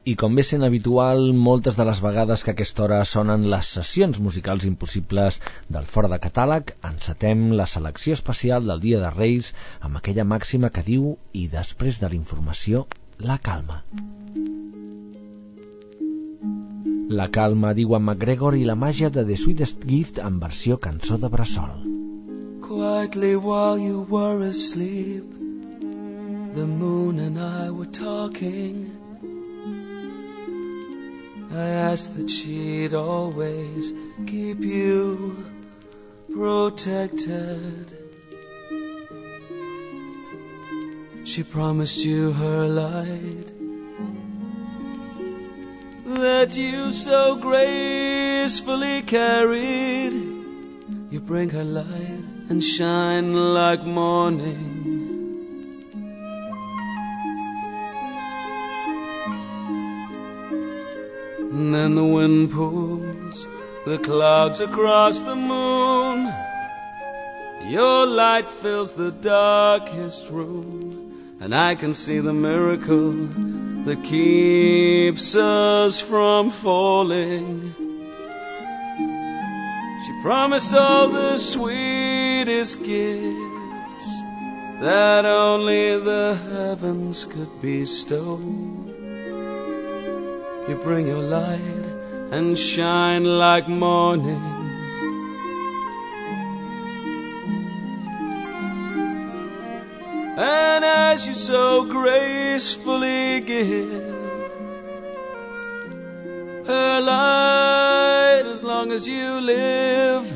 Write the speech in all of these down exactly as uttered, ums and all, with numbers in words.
I com bé sent habitual, moltes de les vegades que a aquesta hora sonen les sessions musicals impossibles del Fora de Catàleg, encetem la selecció especial del Dia de Reis amb aquella màxima que diu i després de la informació, la calma. La calma, diu en McGregor, i la màgia de The Sweetest Gift en versió cançó de bressol. Quietly while you were asleep, the moon and I were talking. I asked that she'd always keep you protected. She promised you her light, that you so gracefully carried. You bring her light and shine like morning. And then the wind pulls the clouds across the moon. Your light fills the darkest room, and I can see the miracle that keeps us from falling. She promised all the sweetest gifts that only the heavens could bestow. You bring your light and shine like morning. And as you so gracefully give her light, as long as you live,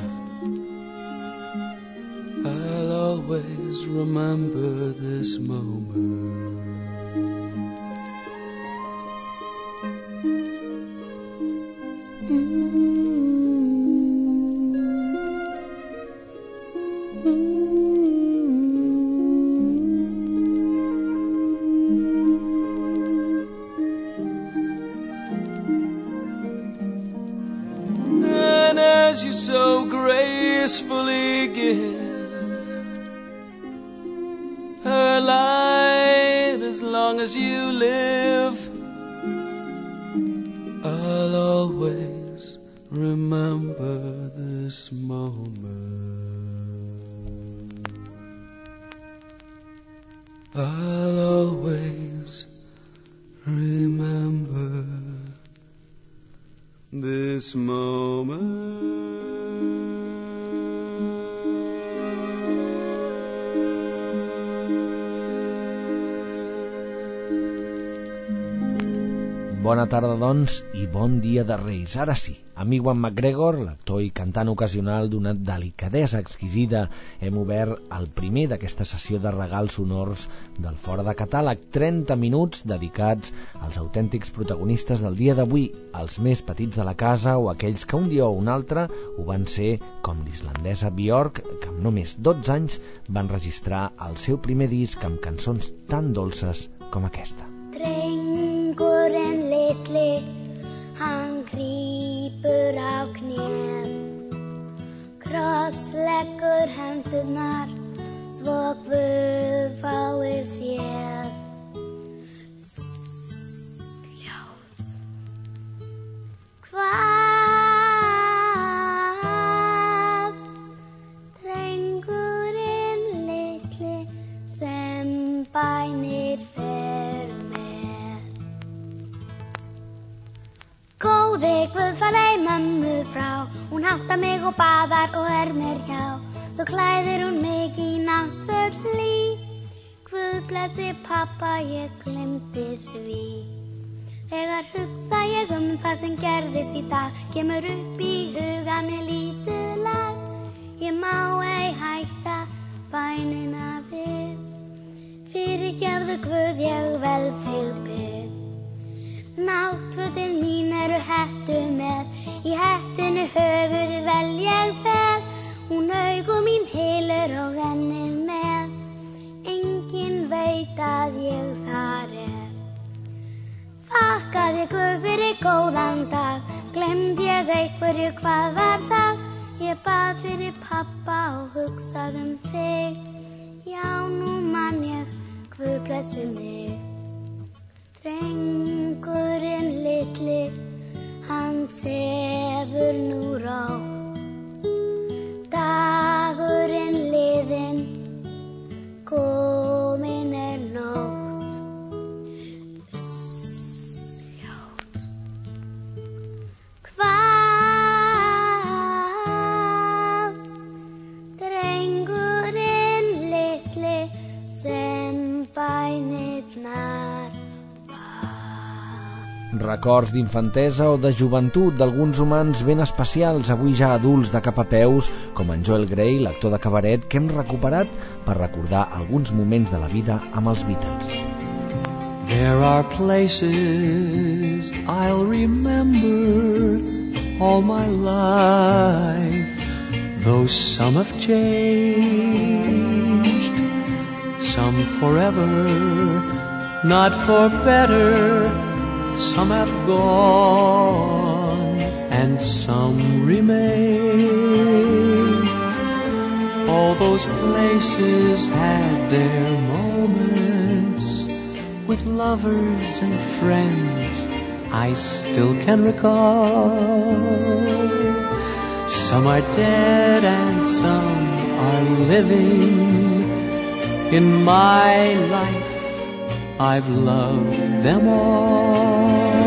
I'll always remember this moment. You so gracefully give her light, as long as you live, I'll always remember this moment. I'll always remember this moment. Bona tarda, doncs, i bon dia de Reis. Ara sí, amb Ewan McGregor, l'actor i cantant ocasional d'una delicadesa exquisida, hem obert el primer d'aquesta sessió de regals sonors del Fora de Catàleg. trenta minuts dedicats als autèntics protagonistes del dia d'avui, els més petits de la casa o aquells que un dia o un altre ho van ser, com l'islandesa Björk, que amb només dotze anys van registrar el seu primer disc amb cançons tan dolces com aquesta. Drengurinn litli, hann grípur á knén, krossleggur hendurnar, svo Guð fái séð. Hljóð. Hvað? Drengurinn litli sem bænir fer með. Góði Guð færði mömmu frá, hún háttar mig og baðar og er mér hjá, svo klæðir hún mig í náttföt hlý. Guð blessi pappa, ég gleymdi því. Þegar hugsa ég um það sem gerðist í dag, kemur upp í huga mér lítið lag. Ég má ei hætta bænina við, fyrirgefðu Guð, ég vel þig bið. Náttfötin mín eru hettu með, í hettunni höfuðið vel ég fel, hún augu mín hylur og ennið með, enginn veit að ég þar er. Þakkaði Guð fyrir góðan dag, glemd ég einhverju hvað var það, ég bað fyrir pappa og hugsað um þig, já nú man ég, Guð blessi mig. Drengurinn litli, hann sefur nú rátt. Dagurinn liðinn, komin er nótt. Uss, ljótt. Hvað, drengurinn litli, sem bænirnar Records d'infantesa o de joventut d'alguns humans ben especials, avui ja adults de cap a peus, com en Joel Grey, l'actor de cabaret, que hem recuperat per recordar alguns moments de la vida amb els Beatles. There are places I'll remember all my life, though some have changed, some forever, not for better. Some have gone and some remain. All those places had their moments with lovers and friends I still can recall. Some are dead and some are living. In my life I've loved them all.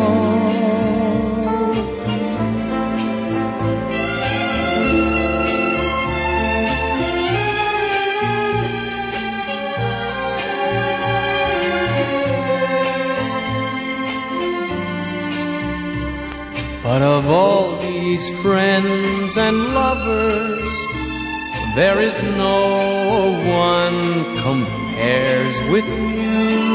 But of all these friends and lovers, there is no one compares with you.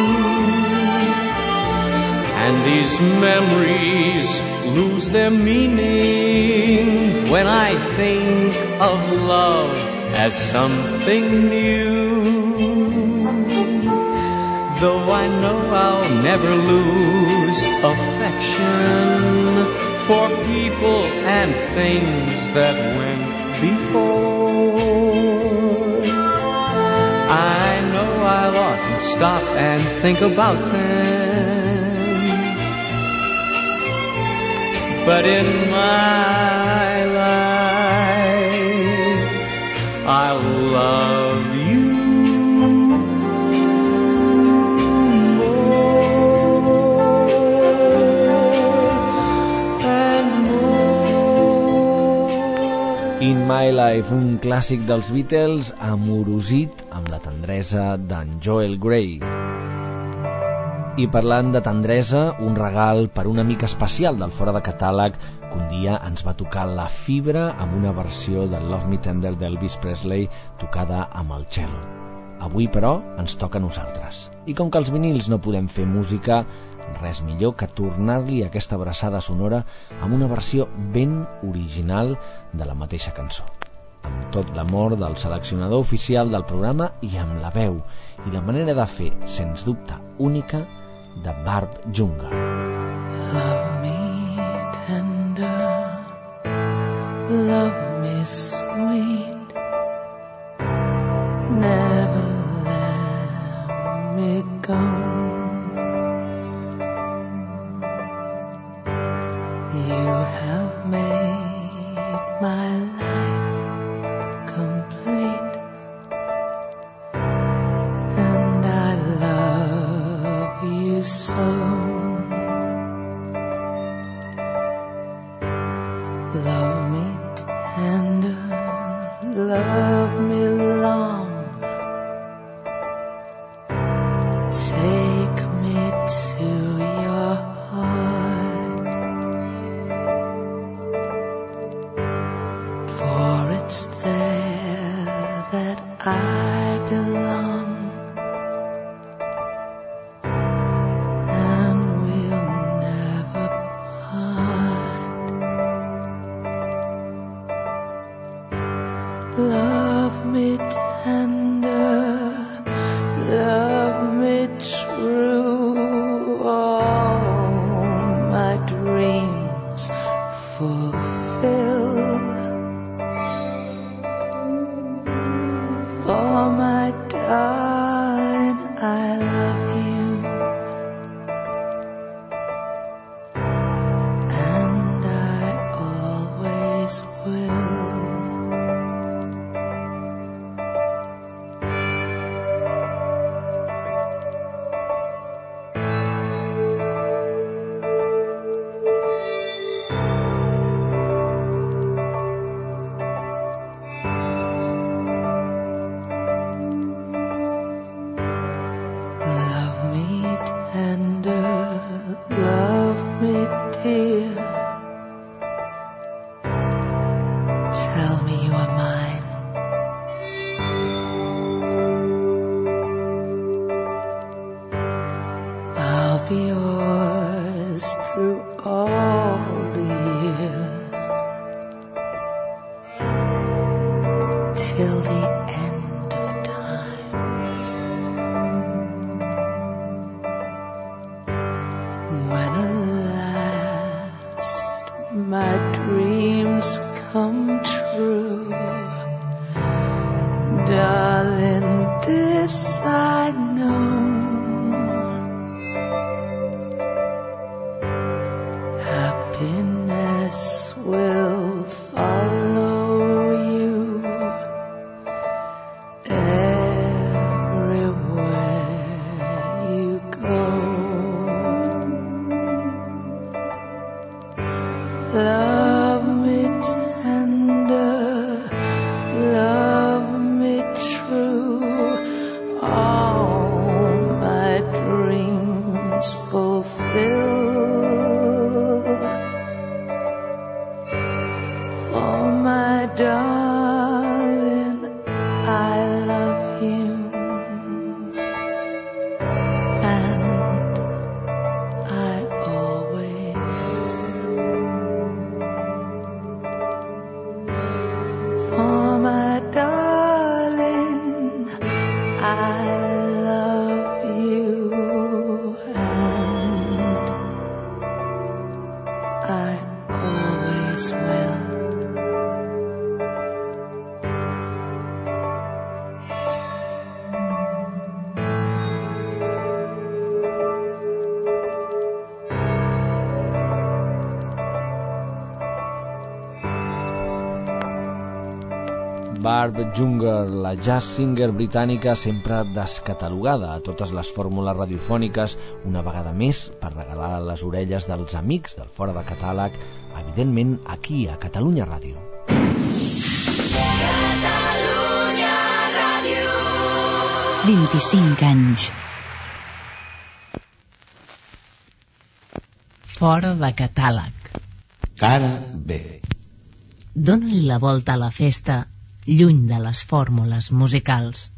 And these memories lose their meaning when I think of love as something new. Though I know I'll never lose affection for people and things that went before, I know I'll often stop and think about them. But in my life, I'll love you more and more. In My Life, un clàssic dels Beatles, amorosit amb la tendresa d'en Joel Grey. I parlant de tendresa, un regal per un amic especial del fora de catàleg que un dia ens va tocar la fibra amb una versió de Love Me Tender d'Elvis Presley tocada amb el cello. Avui, però, ens toca a nosaltres. I com que els vinils no podem fer música, res millor que tornar-li aquesta abraçada sonora amb una versió ben original de la mateixa cançó. Amb tot l'amor del seleccionador oficial del programa i amb la veu i la manera de fer, sens dubte, única, de Barb Junga. Love me tender, love me sweet, never let me go. You have made my life complete, and I love you so. Love me tender, love me long, take me to your heart, for it's there that I belong. Love love me, dear. Tell me you are mine. I'll be yours through all the years, till the end of time. When at last my dreams come true, darling, this I know, happiness will follow you everywhere you go. Love me tender, love me true, all my dreams fulfill. For my darling, I love you, and I always. For my darling, I love you, and I always will. Barb Junger, la jazz singer britànica sempre descatalogada a totes les fórmules radiofòniques, una vegada més per regalar a les orelles dels amics del Fora de Catàleg, evidentment aquí a Catalunya Ràdio. Catalunya Ràdio. vint-i-cinc anys. Fora de Catàleg. Cara B. Dóna-li la volta a la festa, lluny de les fórmules musicals.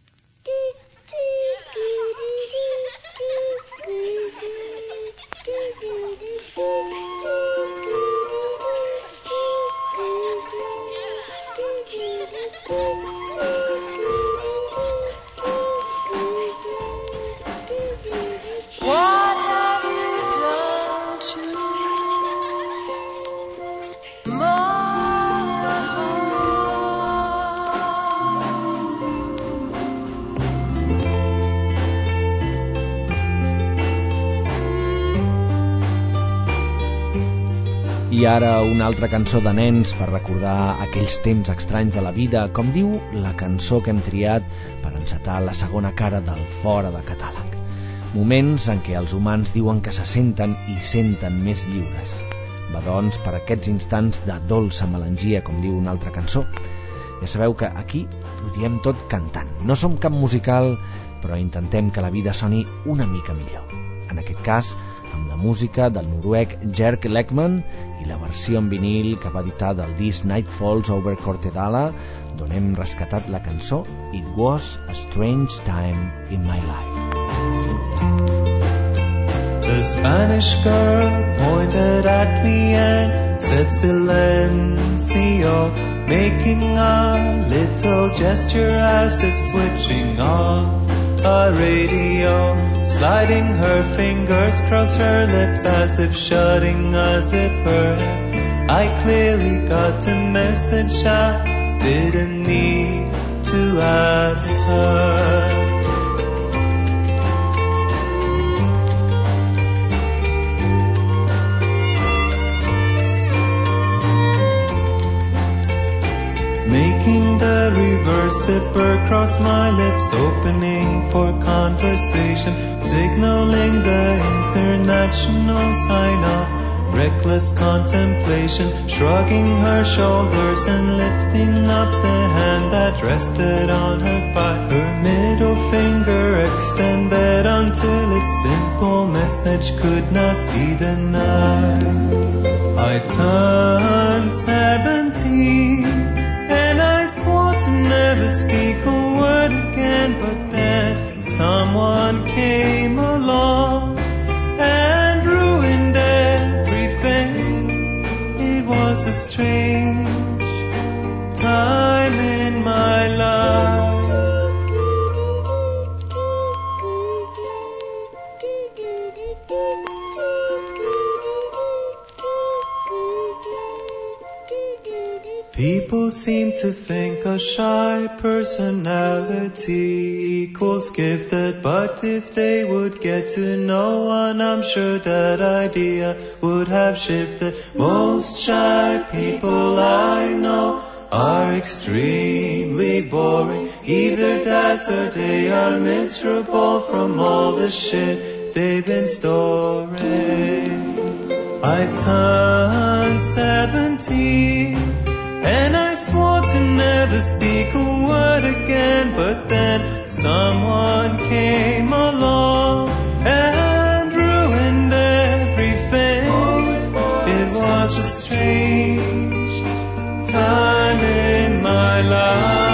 I ara una altra cançó de nens per recordar aquells temps estranys de la vida, com diu la cançó que hem triat per encetar la segona cara del Fora de Catàleg. Moments en què els humans diuen que se senten i senten més lliures. Va doncs per aquests instants de dolça melangia, com diu una altra cançó. Ja sabeu que aquí ho diem tot cantant. No som cap musical, però intentem que la vida soni una mica millor. En aquest cas, amb la música del noruec Jerk Lekman i la versió en vinil que va editar del disc Night Falls Over Kortedala, d'on hem rescatat la cançó It Was a Strange Time in My Life. The Spanish girl pointed at me and said silencio, making a little gesture as if switching off a radio, sliding her fingers across her lips as if shutting a zipper. I clearly got a message I didn't need to ask her. Making the reverse zipper cross my lips, opening for conversation, signaling the international sign-off. reckless contemplation, shrugging her shoulders and lifting up the hand that rested on her thigh, her middle finger extended until its simple message could not be denied. I turned seventeen and I swore to never speak a word again, but then someone came along and ruined everything. It was a strange time in my life. People seem to think a shy personality equals gifted, but if they would get to know one, I'm sure that idea would have shifted. Most shy people I know are extremely boring. Either that or they are miserable from all the shit they've been storing. I turned seventeen and I swore to never speak a word again, but then someone came along and ruined everything. It was a strange time in my life.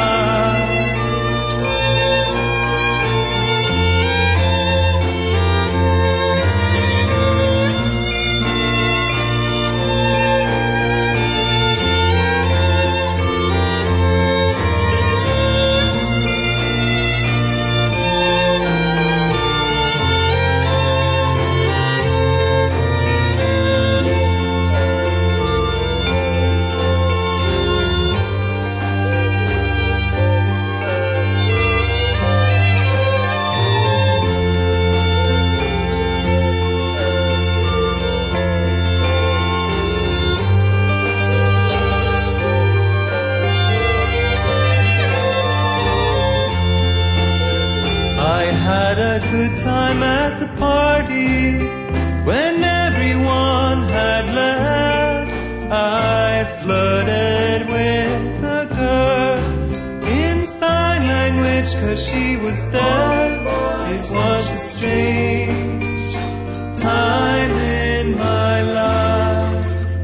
Good time at the party when everyone had left. I flirted with a girl in sign language cause she was deaf. It was a strange time in my life.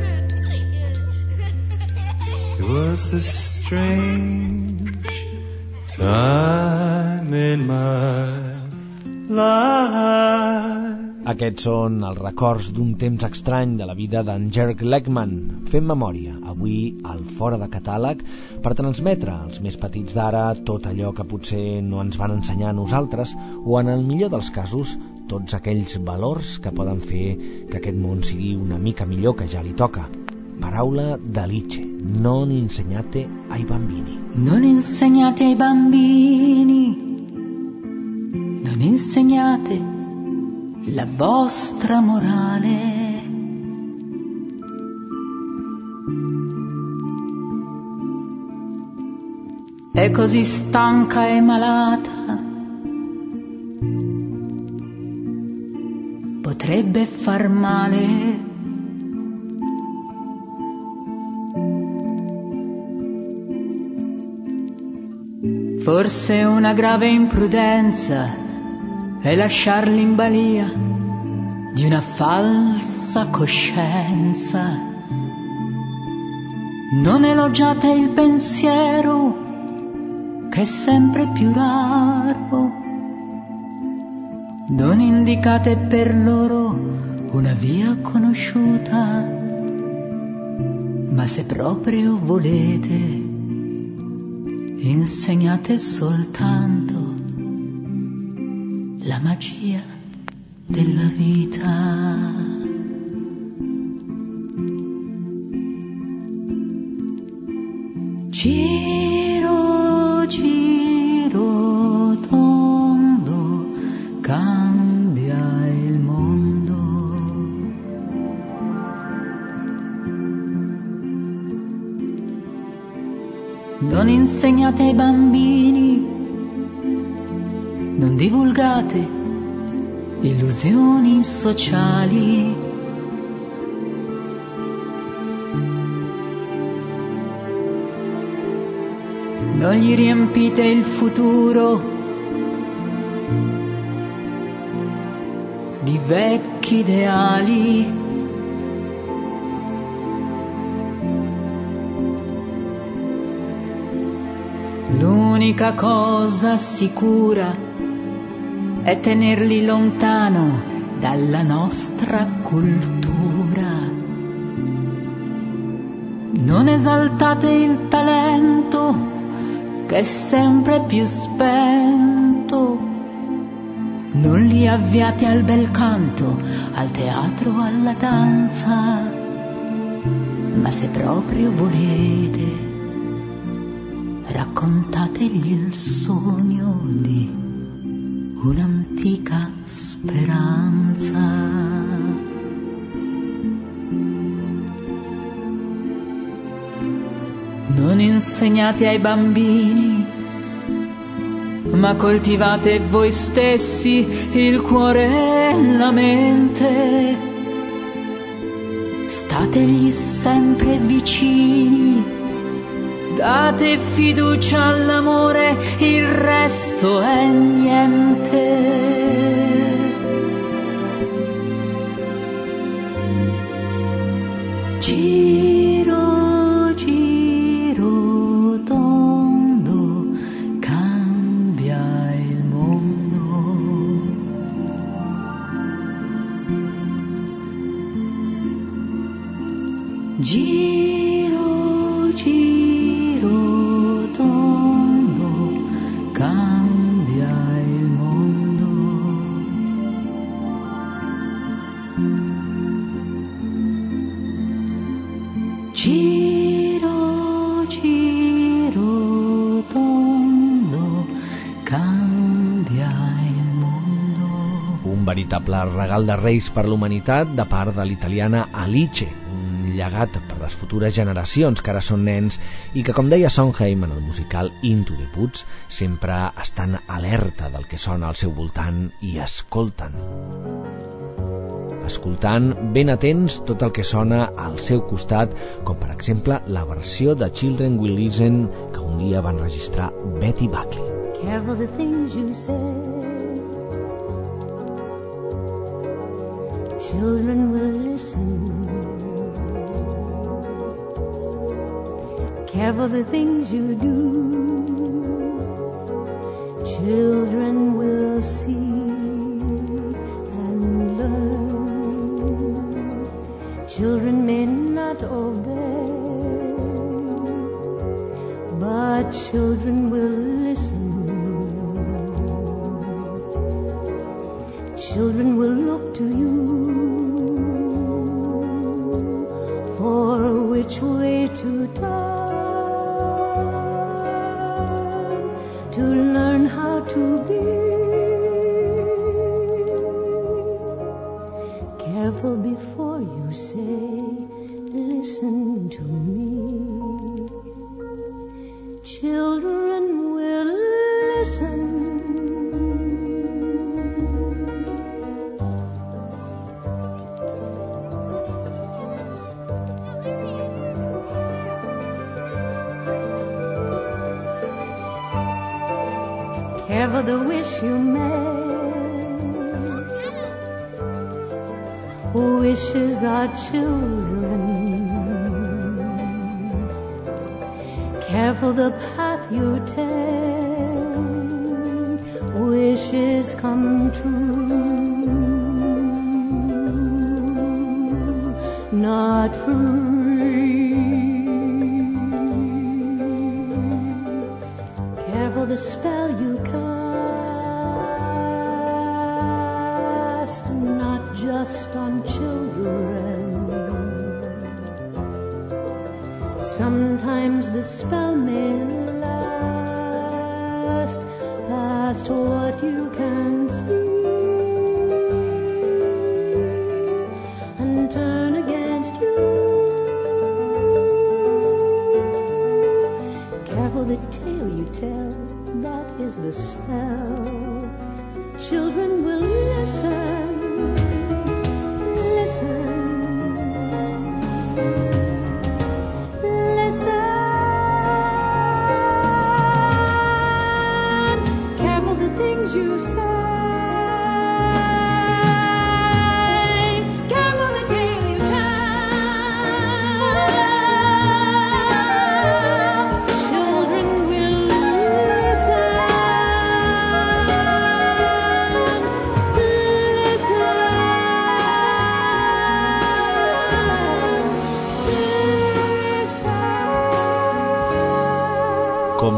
It was a strange time in my life. Aquests són els records d'un temps estrany de la vida d'en Jerk Legman. Fem memòria, avui al Fora de Catàleg, per transmetre als més petits d'ara tot allò que potser no ens van ensenyar a nosaltres, o en el millor dels casos, tots aquells valors que poden fer que aquest món sigui una mica millor que ja li toca. Paraula d'Alice: non insegnate ai bambini. Non insegnate ai bambini, non insegnate la vostra morale. È così stanca e malata, potrebbe far male. Forse una grave imprudenza e lasciarli in balia di una falsa coscienza. Non elogiate il pensiero che è sempre più raro, non indicate per loro una via conosciuta, ma se proprio volete insegnate soltanto la magia della vita. Giro, giro tondo, cambia il mondo. Non insegnate ai bambini, non divulgate illusioni sociali, non gli riempite il futuro di vecchi ideali. L'unica cosa sicura è tenerli lontano dalla nostra cultura. Non esaltate il talento che è sempre più spento, non li avviate al bel canto, al teatro, alla danza, ma se proprio volete, raccontategli il sogno di un'antica speranza. Non insegnate ai bambini, ma coltivate voi stessi il cuore e la mente. Stategli sempre vicini, date fiducia all'amore, il resto è niente. Giro, giro tondo, cambia il mondo. Giro, giro tondo, cambia il mondo. Giro, giro tondo, cambia il mondo. Un veritable regal de Reis per l'humanitat de part de l'italiana Alice, un llegat per les futures generacions que ara són nens i que, com deia Sondheim en el musical Into the Woods, sempre estan alerta del que sona al seu voltant i escolten. Escoltant ben atents tot el que sona al seu costat, com per exemple la versió de Children Will Listen que un dia van registrar Betty Buckley. Careful the things you say, children will listen. Careful the things you do, children will see and learn. Children may not obey, but children will listen. Children will look to you for which way to turn, to learn how to be. Careful before you say, listen to me. Children will listen. Careful the wish you make. Wishes are children. Careful the path you take. Wishes come true, not free. Careful the spell you cast, not just on children. Sometimes the spell may last past what you can see and turn against you. Careful the tale you tell, that is the spell. Children will listen, listen, listen.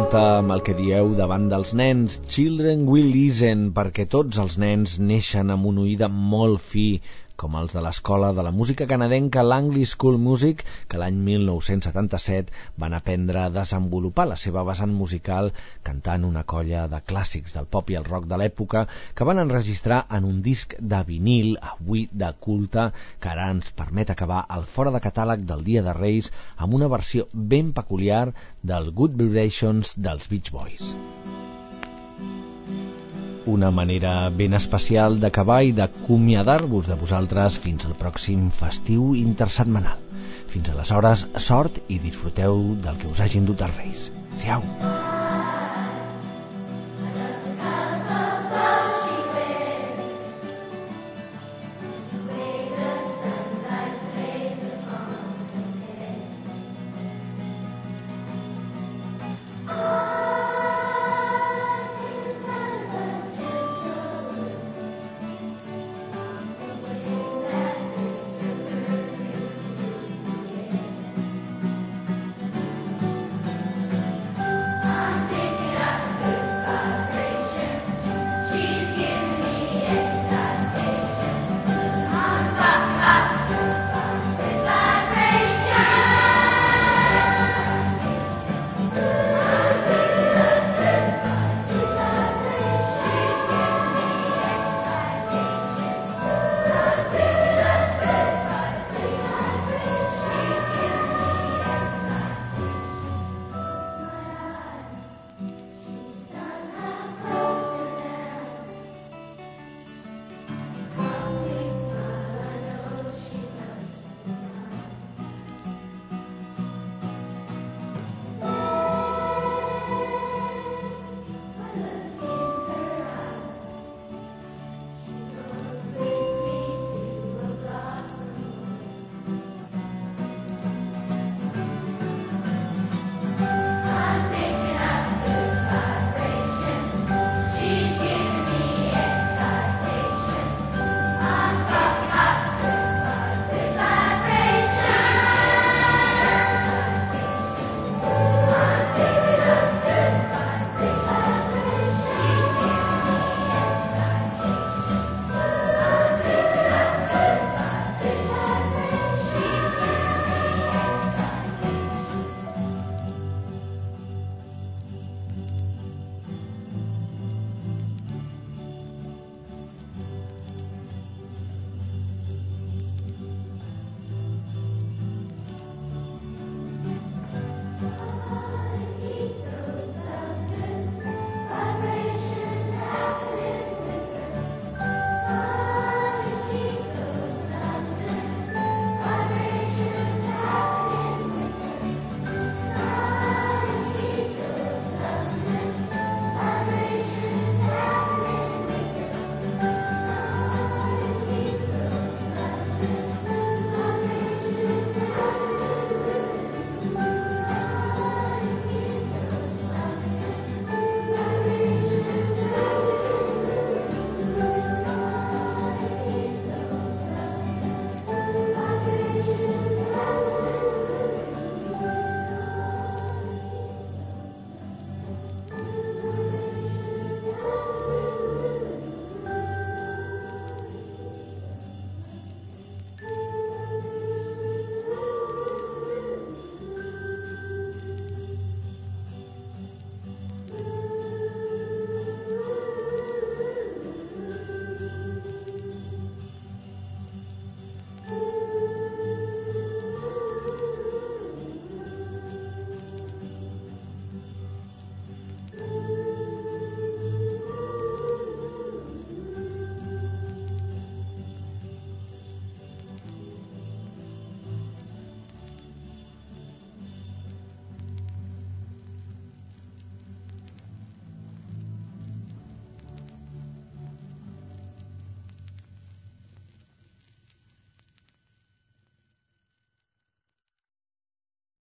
compte amb el que dieu davant dels nens. Children will listen, perquè tots els nens neixen amb un oïda molt fi, com els de l'escola de la música canadenca l'Anglish School Music, que l'any mil nou-cents setanta-set van aprendre a desenvolupar la seva vessant musical cantant una colla de clàssics del pop i el rock de l'època que van enregistrar en un disc de vinil, avui de culte, que ara ens permet acabar el fora de catàleg del Dia de Reis amb una versió ben peculiar del Good Vibrations dels Beach Boys. Una manera ben especial d'acabar i d'acomiadar-vos de vosaltres fins al pròxim festiu intersetmanal. Fins aleshores, sort i disfruteu del que us hagin dut els Reis. Siau!